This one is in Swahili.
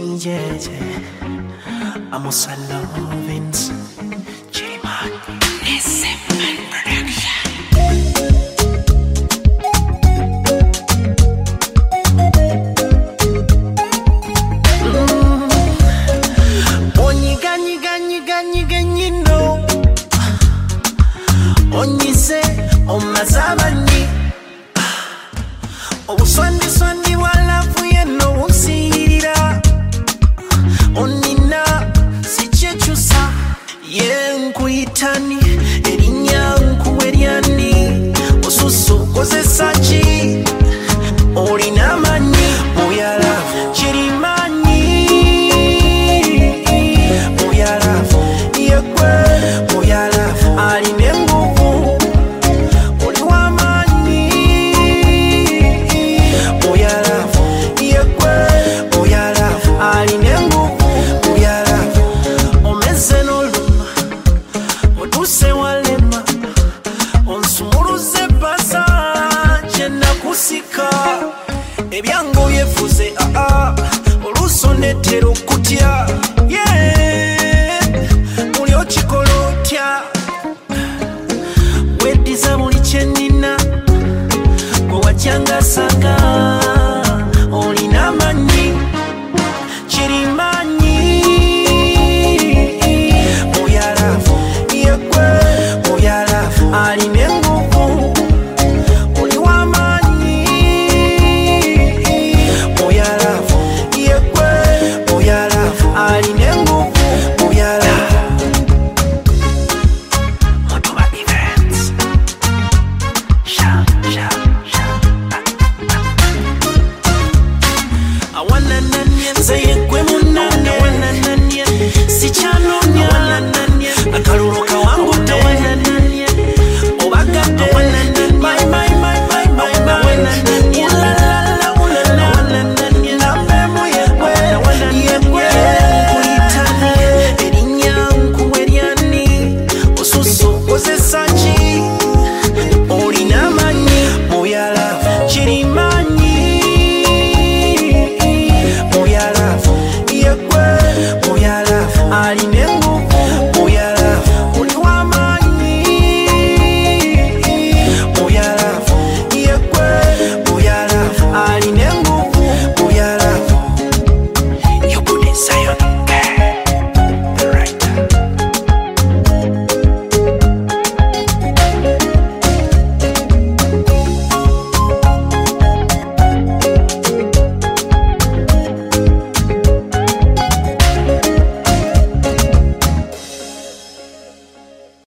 Yeah, yeah. Amos Lovins, J-Man, SM Production. Onyise omazabani obuswandi swandi walafu yeno unsirira onina sichechusa yenkuyitani erinya nkuweryani osusu kozesachi olinamani muyalafu chirimani muyalafu yekwe muyalafu alinengu ebyango yefuze olusonetero kutya muli okikolotya weddiza buli kyenina gwe wajyangasanga olina amanyi kirimanyi muyalafu yekwe muyalafu alina enguvu oli w'amaanyi muyalafu yekwe muyalafu alina enguvu muyalafu Motoba Events sha awanananye nze yekwe munange awanananye si kyano